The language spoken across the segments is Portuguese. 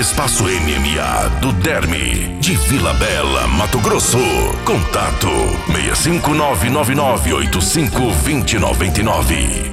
Espaço MMA do Derme, de Vila Bela, Mato Grosso. Contato 65999852099.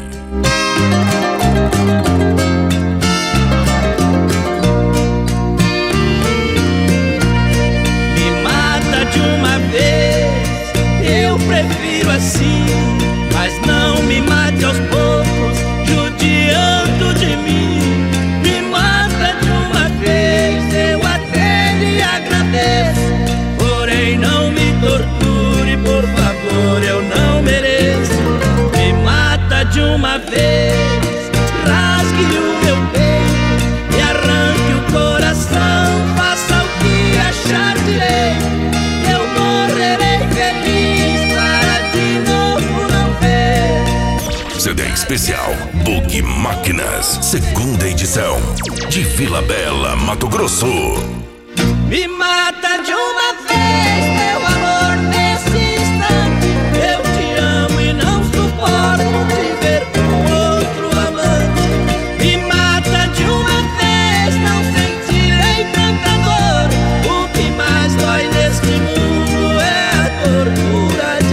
Me mata de uma vez, eu prefiro assim, mas não me mate aos poucos, judiando de mim. Me mata de uma vez, eu até lhe agradeço, porém não me torture, por favor, eu não mereço. Me mata de uma vez, rasgue o meu peito e arranque o coração, faça o que achar direito, eu morrerei feliz para de novo não ver. CD especial Bug Máquinas, segunda edição, de Vila Bela, Mato Grosso. Me mata de uma vez, meu amor, nesse instante. Eu te amo e não suporto te ver com outro amante. Me mata de uma vez, não sentirei tanta dor. O que mais dói neste mundo é a tortura de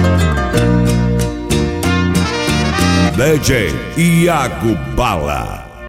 DJ Iago Bala.